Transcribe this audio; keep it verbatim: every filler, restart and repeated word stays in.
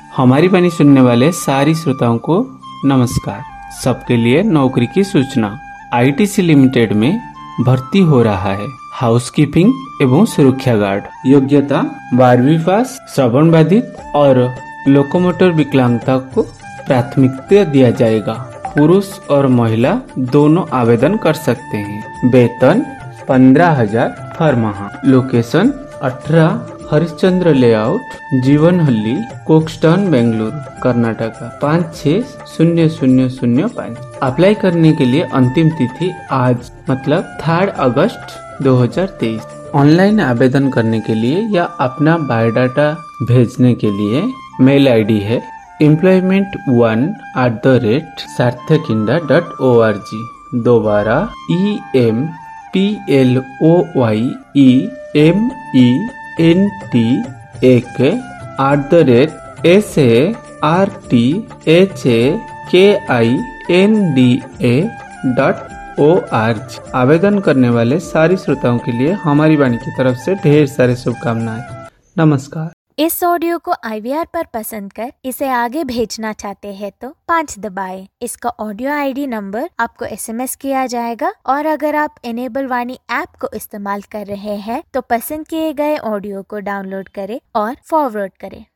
हमारी वाणी सुनने वाले सारी श्रोताओं को नमस्कार। सबके लिए नौकरी की सूचना। आईटीसी लिमिटेड में भर्ती हो रहा है हाउसकीपिंग एवं सुरक्षा गार्ड। योग्यता बारहवीं पास, श्रवण बाधित और लोकोमोटर विकलांगता को प्राथमिकता दिया जाएगा। पुरुष और महिला दोनों आवेदन कर सकते हैं। वेतन पंद्रह हजार हर माह। लोकेशन अठारह हरिश्चंद्र लेआउट, जीवनहल्ली, कोक्सटाउन, बेंगलुरु, कर्नाटका पाँच छः शून्य शून्य शून्य पाँच। अप्लाई करने के लिए अंतिम तिथि आज मतलब थर्ड अगस्त दो हजार तेईस। ऑनलाइन आवेदन करने के लिए या अपना बायोडाटा भेजने के लिए मेल आईडी है employment one at the rate Sarthak India dot O R G. दोबारा E M P L O Y E M E N T एक at the rate S A R T H A K I N D A dot O R G. आवेदन करने वाले सारी श्रोताओं के लिए हमारी वाणी की तरफ से ढेर सारे शुभकामनाएं। नमस्कार। इस ऑडियो को आई वी आर पर पसंद कर इसे आगे भेजना चाहते हैं तो पाँच दबाएं। इसका ऑडियो आईडी नंबर आपको एसएमएस किया जाएगा और अगर आप इनेबल वाणी ऐप को इस्तेमाल कर रहे हैं तो पसंद किए गए ऑडियो को डाउनलोड करें और फॉरवर्ड करें।